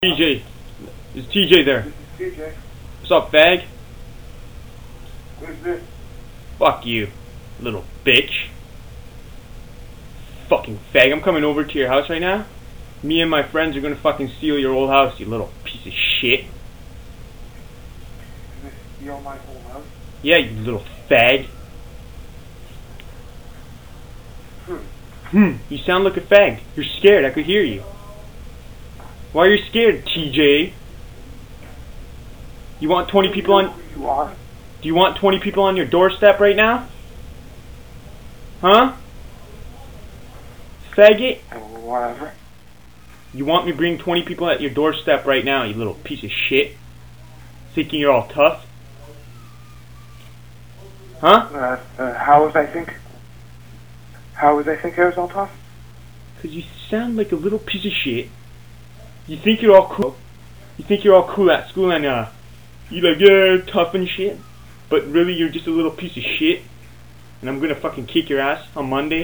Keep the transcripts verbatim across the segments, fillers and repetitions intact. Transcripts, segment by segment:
T J. Is T J there? T J. What's up, fag? Who's this? Fuck you, little bitch. Fucking fag. I'm coming over to your house right now. Me and my friends are gonna fucking steal your old house, you little piece of shit. This steal my whole house? Yeah, you little fag. Hmm. Hmm, you sound like a fag. You're scared, I could hear you. Why are you scared, T J? You want twenty people on... You are? Do you want twenty people on your doorstep right now? Huh? Faggot? Whatever. You want me to bring twenty people at your doorstep right now, you little piece of shit? Thinking you're all tough? Huh? Uh, uh, how was I think? How was I think I was all tough? Cause you sound like a little piece of shit. You think you're all cool. You think you're all cool at school and uh, you like, yeah, tough and shit. But really you're just a little piece of shit. And I'm gonna fucking kick your ass on Monday.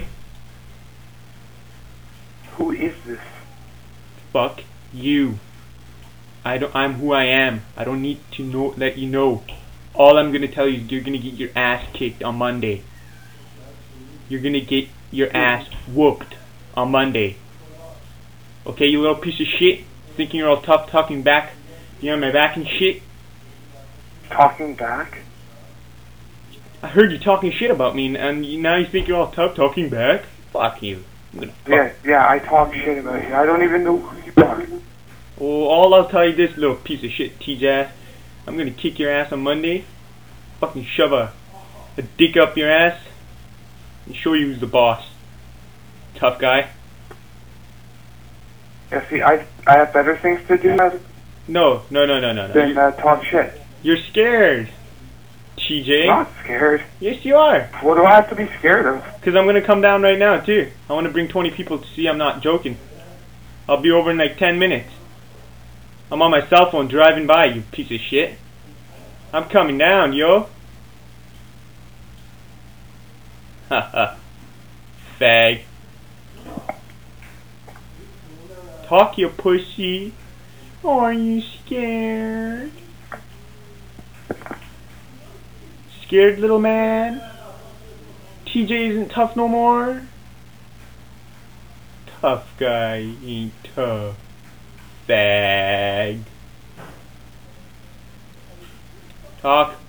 Who is this? Fuck you. I don't, I'm who I am. I don't need to know, let you know. All I'm gonna tell you is you're gonna get your ass kicked on Monday. You're gonna get your ass whooped on Monday. Okay, you little piece of shit? Thinking you're all tough talking back behind my back and shit? Talking back? I heard you talking shit about me and you, now you think you're all tough talking back? Fuck you. I'm gonna fuck. Yeah, yeah, I talk shit about you. I don't even know who you are. Well, all I'll tell you this, little piece of shit, T J. I'm gonna kick your ass on Monday. Fucking shove a, a dick up your ass and show you who's the boss. Tough guy. Yeah, see, I I have better things to do than No, no, no, no, no, no. You're, uh, talk shit. you're scared, T J. I'm not scared. Yes, you are. What do I have to be scared of? Because I'm going to come down right now, too. I want to bring twenty people to see I'm not joking. I'll be over in like ten minutes. I'm on my cell phone driving by, you piece of shit. I'm coming down, yo. Haha. Fag. Talk, you pussy. Oh, are you scared? Scared, little man? T J isn't tough no more? Tough guy ain't tough. Fag. Talk.